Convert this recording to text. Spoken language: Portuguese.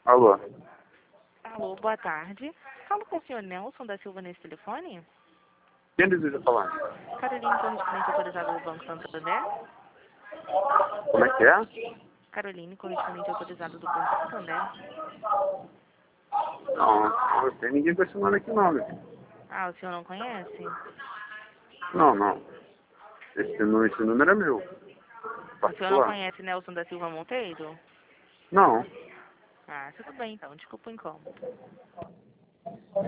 Alô? Alô, boa tarde. Falo com o senhor Nelson da Silva nesse telefone? Quem deseja falar? Caroline, correspondente autorizada do Banco Santander? Como é que é? Caroline, correspondente autorizada do Banco Santander? Não tem ninguém com esse nome aqui não, meu filho. Ah, o senhor não conhece? Não. Esse número é meu. O senhor não Particular. conhece Nelson da Silva Monteiro? Não. Ah, tudo bem então, desculpa o incômodo.